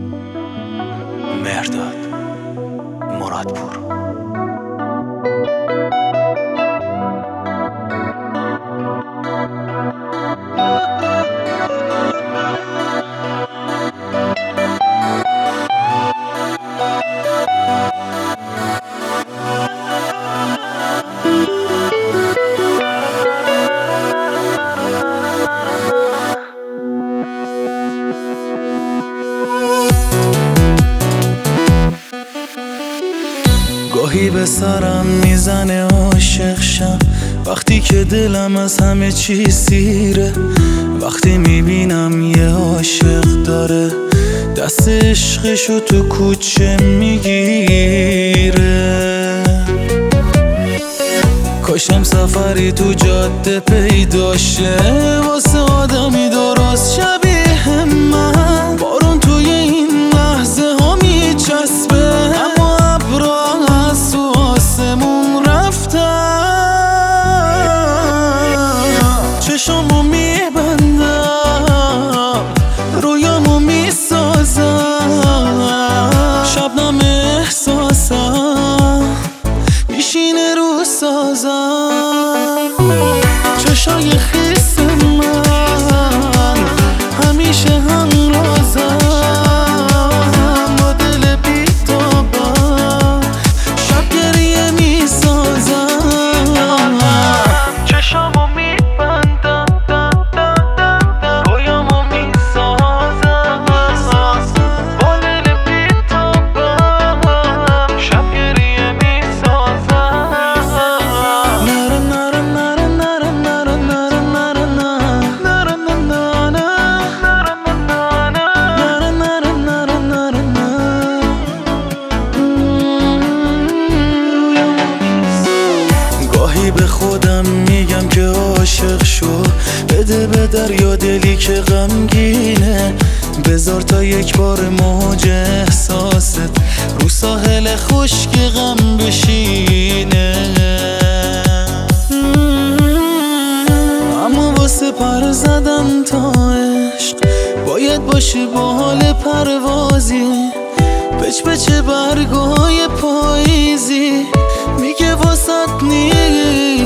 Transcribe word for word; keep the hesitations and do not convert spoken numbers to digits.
مهرداد مرادپور. گاهی به سرم میزنه عاشق شم، وقتی که دلم از همه چی سیره. وقتی میبینم یه عاشق داره دست عشقشو تو کوچه میگیره. کاشم سفری تو جاده پیدا شه واسه آدمی درست شبیه من. بارون توی این لحظه ها میچسبه، اما ابرا از تو آسمون رفتن. چشامو میبندم، رویامو میسازم، شبنم احساسم میشینه رو سازم. چشای خیس من همیشه همرازم، با دل بی‌تابم شب گریه میسازم. چشامو میبندم، رویامو میسازم، با دل بی‌تابم شب گریه میسازم. نره نره نره نره نره نره نره نره نره نره نره نره. گاهی به خودم میگم که عاشق شو، بده به دریا دلی که غمگینه. بذار تا یک بار موج احساست رو ساحل خشک غم بشینه. اما واسه پر زدن تا عشق باید باشه با حال پروازی. پچ پچ برگای پاییزی میگه واسط نیست